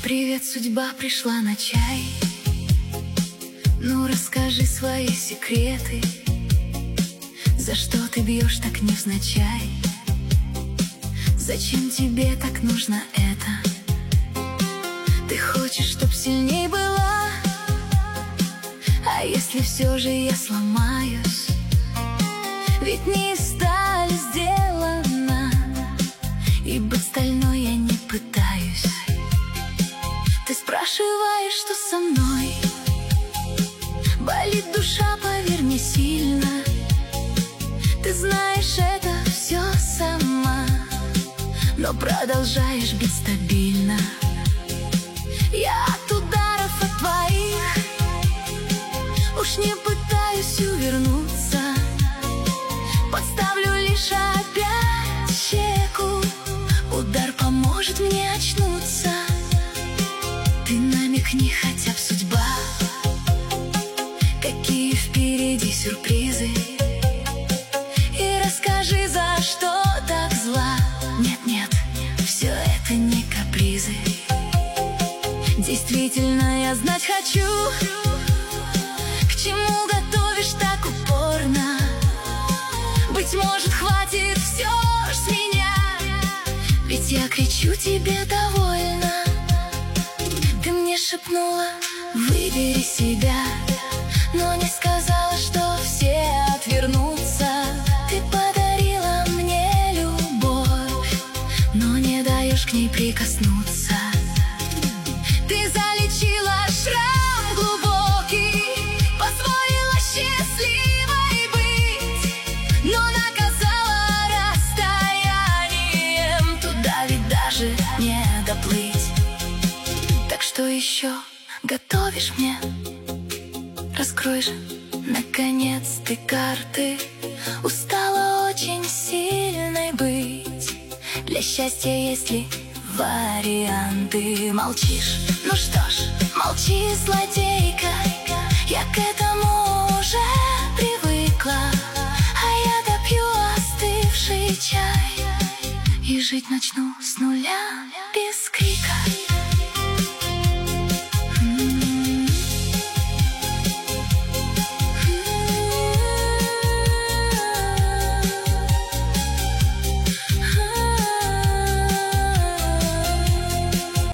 Привет, судьба пришла на чай. Ну, расскажи свои секреты. За что ты бьешь так невзначай? Зачем тебе так нужно это? Ты хочешь, чтоб сильней была? А если все же я сломаюсь? Ведь не из стали сделана, и быть стальной я не пытаюсь. Ты спрашиваешь, что со мной? Болит душа, поверь мне, сильно. Ты знаешь это все сама, но продолжаешь бить стабильно. Я от ударов от твоих уж не пытаюсь увернуться. Подставлю лишь опять щеку, удар поможет мне очнуться. Ты намекни, хотя б судьба, какие впереди сюрпризы, и расскажи, за что так зла. Нет-нет, все это не капризы. Действительно, я знать хочу, к чему готовишь так упорно. Быть может, хватит все ж с меня, ведь я кричу тебе довольно. Ты мне шепнула, выбери себя, но не сказала, что все отвернутся. Ты подарила мне любовь, но не даешь к ней прикоснуться. Ты залечила шрам глубокий, позволила счастливой быть, но наказала расстоянием. Туда ведь даже не доплыть. Так что еще готовишь мне? Раскрой же, наконец, ты карты. Устала очень сильной быть. Для счастья есть ли варианты? Молчишь? Ну что ж, молчи, злодейка. Я к этому уже привыкла, а я допью остывший чай и жить начну с нуля.